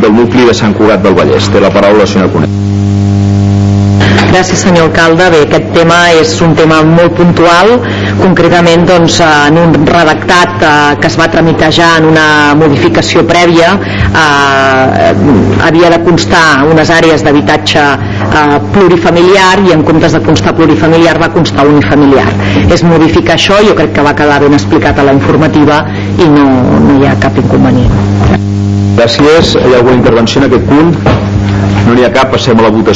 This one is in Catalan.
del nucli de Sant Cugat del Vallès. Té la paraula, senyor Cunet. Gràcies, senyor alcalde. Bé, aquest tema és un tema molt puntual, concretament doncs, en un redactat que es va tramitar ja en una modificació prèvia, havia de constar unes àrees d'habitatge plurifamiliar i en comptes de constar plurifamiliar va constar unifamiliar. És modificar això, jo crec que va quedar ben explicat a la informativa i no hi ha cap inconvenient. Gràcies. Hi ha alguna intervenció en aquest punt? No n'hi ha cap, passem a la votació.